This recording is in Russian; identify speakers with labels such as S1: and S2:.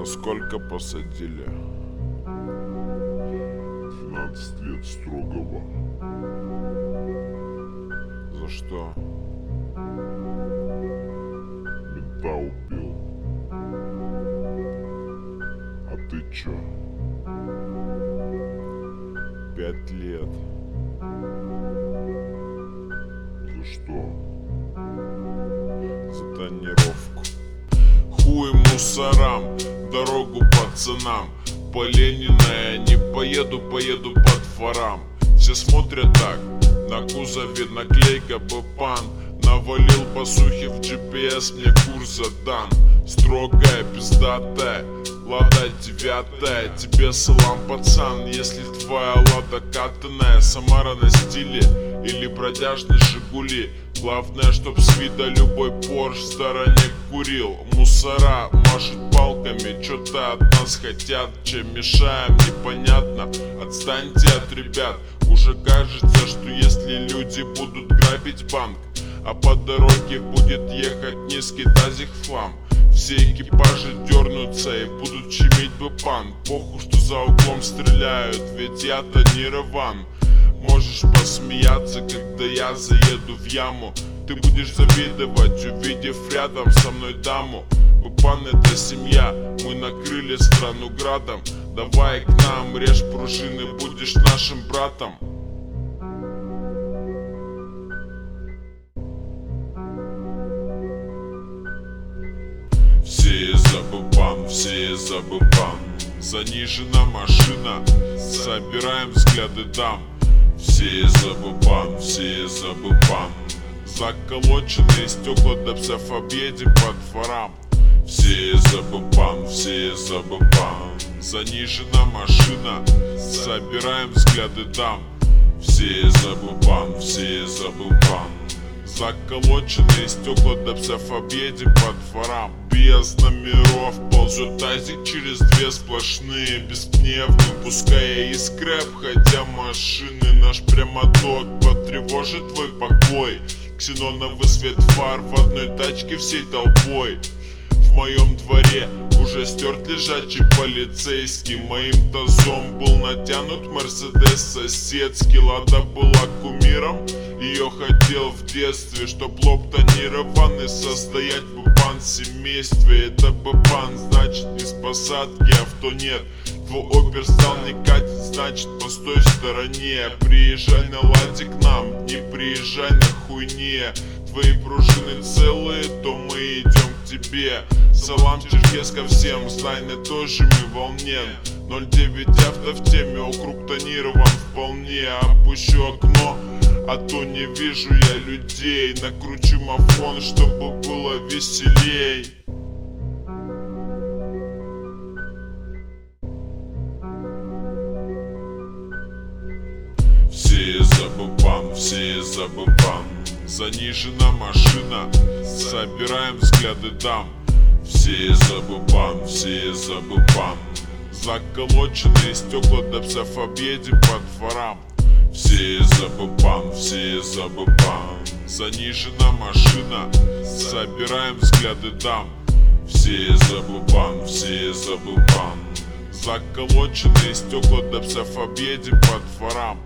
S1: Сколько посадили?
S2: 12 лет строгого.
S1: За что?
S2: Мента убил. А ты чё?
S1: 5 лет.
S2: За что?
S1: За тонировку. Хуй мусорам, дорогу пацанам. По Ленина я не поеду, поеду по дворам. Все смотрят так, на кузове наклейка «Бэпан». Навалил басухи в GPS, мне курс задан. Строгая, пиздатая, Лада 9. Тебе салам, пацан, если твоя Лада катаная. Самара на стиле или бродяжный Жигули. Главное, чтоб с вида любой Порш в стороне курил. Мусора машут палками, чё-то от нас хотят. Чем мешаем, непонятно, отстаньте от ребят. Уже кажется, что если люди будут грабить банк, а по дороге будет ехать низкий тазик в хлам, все экипажи дернутся и будут щемить бэпан. Похуй, что за углом стреляют, ведь я тонирован. Можешь посмеяться, когда я заеду в яму. Ты будешь завидовать, увидев рядом со мной даму. Бэпан — это семья, мы накрыли страну градом. Давай к нам, режь пружины, будешь нашим братом. Все за бэпан, все за бэпан. Занижена машина, собираем взгляды дам. Все за бэпан, все за бэпан. Заколоченные стекла до псов объедем по дворам. Все за бэпан, все за бэпан. Занижена машина, собираем взгляды дам. Все за бэпан, все за бэпан. Заколоченные стекла до псов объедем по дворам. Без номеров ползет тазик через две сплошные. Беспневный, пуская из скрэп, хотя машины. Наш прямоток потревожит твой покой. Ксеноновый свет фар в одной тачке всей толпой. В моем дворе уже стерт лежачий полицейский. Моим тазом был натянут Мерседес соседский. Лада была кумиром, ее хотел в детстве, чтоб лоб тонированный состоять в бэпан семействе. Это бэпан, значит из посадки авто нет. Твой опер стал не катить, значит постой в стороне. Приезжай на ладе к нам, не приезжай на хуйне. Твои пружины целые, то мы идем к тебе. Салам, черкеска всем, знай, на той же мы волне. 09 авто в теме, округ тонирован вполне. Опущу окно, а то не вижу я людей. Накручу мафон, чтобы было веселей. Все за бэпан, все за бэпан. Занижена машина, собираем взгляды дам. Все за бэпан, все за бэпан. Заколоченные стекла до псов объедем по дворам. Все за бэпан, все за бэпан. Занижена машина, собираем взгляды дам. Все за бэпан, все за бэпан. Заколоченные стекла до псов объедем по дворам.